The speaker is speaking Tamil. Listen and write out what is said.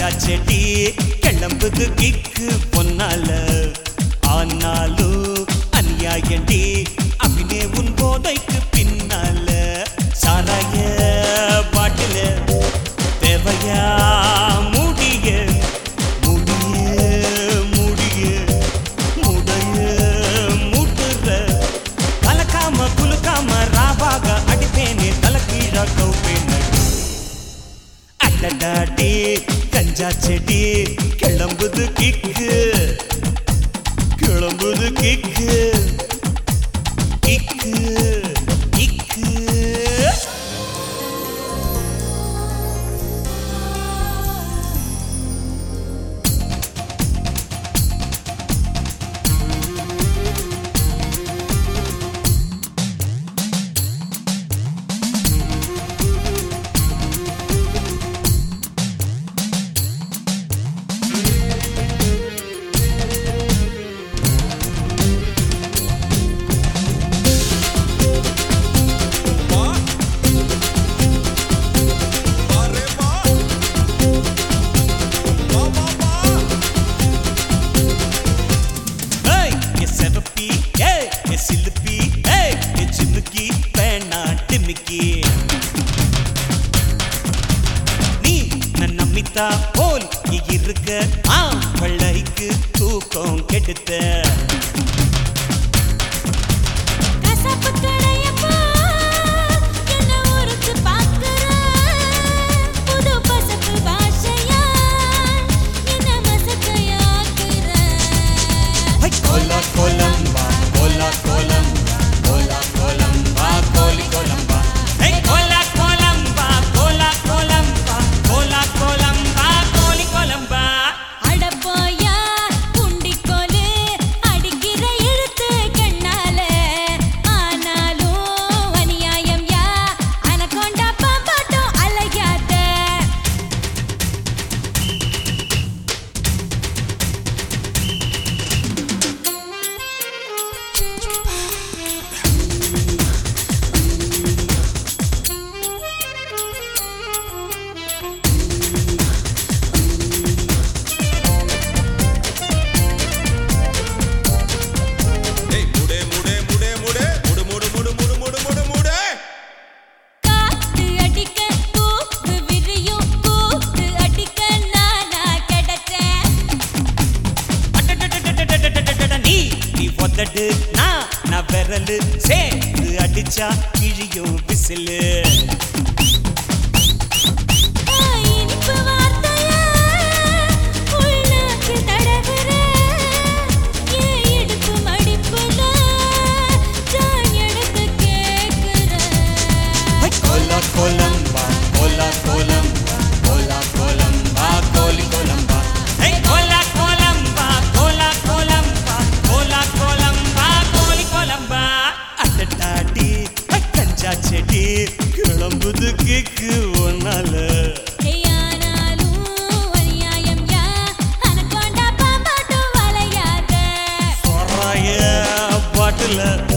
கஞ்சா செடி கிளம்புது கிக்கு பொன்னால ஆனாலும் அநியாயண்டி அபினே உன் போதைக்கு பின்னால சாராய பாட்டில தேவையா மூடிய மூடிய மூடிய முடைய மூட்டுற கலக்காம குலுக்காம ராவாக அடிப்பேனே தலக்கீழா கௌப்பேன அடடாடி கஞ்சா செடி கிளம்புது கிக்கு கிளம்புது கிக்கு கிக்கு கிக்கு சிலுப்பி சிமுக்கி பேனா டிமிக்கி நீ நம்பித்தா போல் இருக்க பள்ளைக்கு தூக்கம் கெடுத்த நான் விரலு சேர்த்து அடிச்சா கிழியும் விசிலு செடி கிளம்புது கிக்கு ஒன்னால பாட்டுல